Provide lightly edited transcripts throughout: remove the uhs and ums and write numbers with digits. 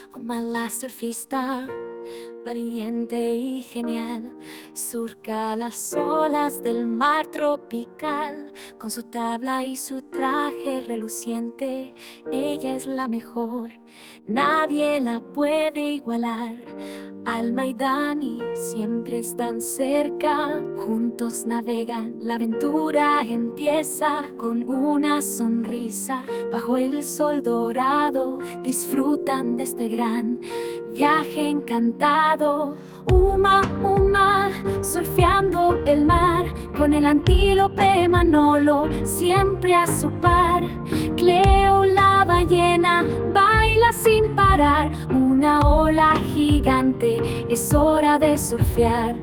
como la surfista, valiente y genial, surca las olas del mar tropical. Con su tabla y su traje reluciente, ella es la mejor, nadie la puede igualar. Alma y Dani siempre están cerca, juntos navegan, la aventura empieza con una sonrisa. Bajo el sol dorado disfrutan de este gran viaje encantado. Uma, Uma, surfeando el mar, con el antílope Manolo siempre a su par. Cleo la ballena baila sin parar, una ola gigante, es hora de surfear.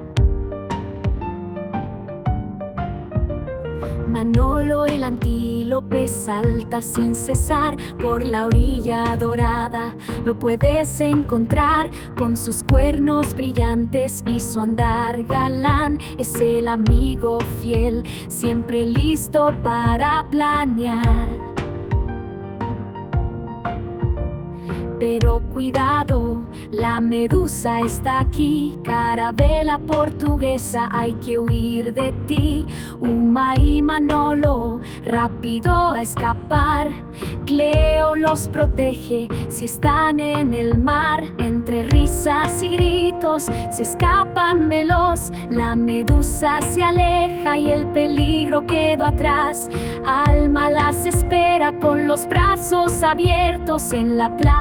Manolo el antílope salta sin cesar por la orilla dorada. Lo puedes encontrar con sus cuernos brillantes y su andar galán. Es el amigo fiel, siempre listo para planear. Pero cuidado, la medusa está aquí, carabela portuguesa, hay que huir de ti. Uma y Manolo, rápido a escapar. Cleo los protege si están en el mar. Entre risas y gritos se escapan veloz. La medusa se aleja y el peligro quedó atrás. Alma las espera con los brazos abiertos en la playa.